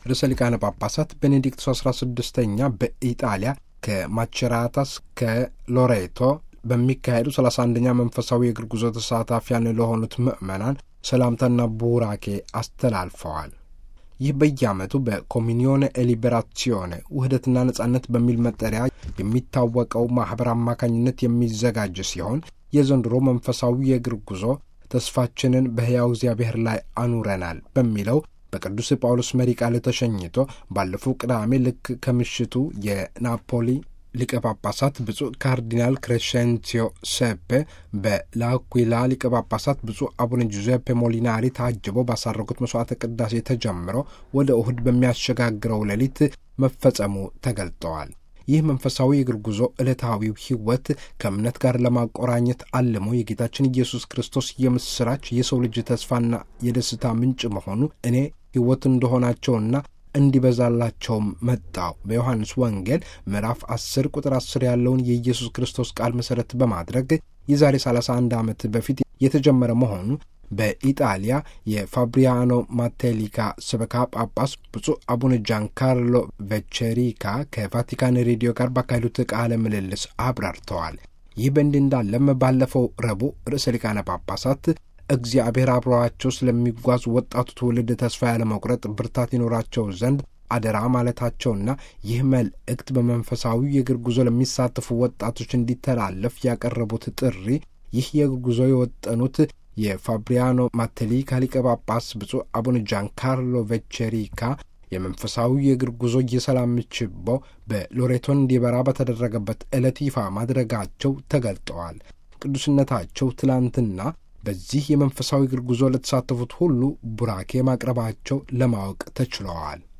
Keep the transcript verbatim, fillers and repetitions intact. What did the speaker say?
ርዕሰ ሊቃነ ጳጳሳት ቤኔዲክቶስ አስራ ስድስተኛ በኢጣሊያ ከማቸራታስ ከሎሬቶ በሚካሄዱ ሰላሳ አንደኛ መንፈሳዊ የእግር ጉዞ ተሳታፊያን ለሆኑት ምዕመናን ሰላምታና ቡራኬ አስተላልፈዋል። ይህ በየዓመቱ በኮሚኒዮነ ኤሊበራሲዮኔ ውህደትና ነጻነት በሚል መጠሪያ የሚታወቀው ማኅበር አማካኝነት የሚዘጋጅ ሲሆን የዘንድሮ መንፈሳዊ የእግር ጉዞ ተስፋችንን በሕያው እግዚአብሔር ላይ አኑረናል በሚለው በቅዱስ ጳውሎስ መሪ ቃል ተሸኝቶ ባለፈው ቅዳሜ ልክ ከምሽቱ የናፖሊ ሊቀ ጳጳሳት ብፁዕ ካርዲናል ክሬሸንቲዮ ሴፔ በላኩዊላ ሊቀ ጳጳሳት ብፁዕ አቡነ ጁዜፔ ሞሊናሪ ታጅበው ባሳረጉት መስዋዕተ ቅዳሴ ተጀምሮ ወደ እሁድ በሚያሸጋግረው ሌሊት መፈጸሙ ተገልጠዋል። ይህ መንፈሳዊ የእግር ጉዞ ዕለታዊው ሕይወት ከእምነት ጋር ለማቆራኘት አልሞ የጌታችን ኢየሱስ ክርስቶስ የምሥራች የሰው ልጅ ተስፋና የደስታ ምንጭ መሆኑ እኔ ሕይወት እንደሆናቸውና እንዲበዛላቸውም መጣው በዮሐንስ ወንጌል ምዕራፍ አስር ቁጥር አስር ያለውን የኢየሱስ ክርስቶስ ቃል መሠረት በማድረግ የዛሬ ሰላሳ አንድ ዓመት በፊት የተጀመረ መሆኑ በኢጣሊያ የፋብሪያኖ ማቴሊካ ስበካ ጳጳስ ብፁዕ አቡነ ጃንካርሎ ቬቼሪካ ከቫቲካን ሬዲዮ ጋር ባካሄዱት ቃለ ምልልስ አብራርተዋል። ይህ በእንዲህ እንዳለም ባለፈው ረቡዕ ርዕሰ ሊቃነ ጳጳሳት እግዚአብሔር አብረዋቸው ስለሚጓዝ ወጣቱ ትውልድ ተስፋ ያለመቁረጥ ብርታት ይኖራቸው ዘንድ አደራ ማለታቸውና ይህ መልእክት በመንፈሳዊ የእግር ጉዞ ለሚሳተፉ ወጣቶች እንዲተላለፍ ያቀረቡት ጥሪ ይህ የእግር ጉዞ የወጠኑት የፋብሪያኖ ማቴሊካ ሊቀ ጳጳስ ብፁዕ አቡነ ጃንካርሎ ቬቼሪካ የመንፈሳዊ የእግር ጉዞ የሰላም ችቦ በሎሬቶ እንዲበራ በተደረገበት ዕለት ይፋ ማድረጋቸው ተገልጠዋል። ቅዱስነታቸው ትላንትና በዚህ የመንፈሳዊ እግር ጉዞ ለተሳተፉት ሁሉ ቡራኬ ማቅረባቸው ለማወቅ ተችለዋል።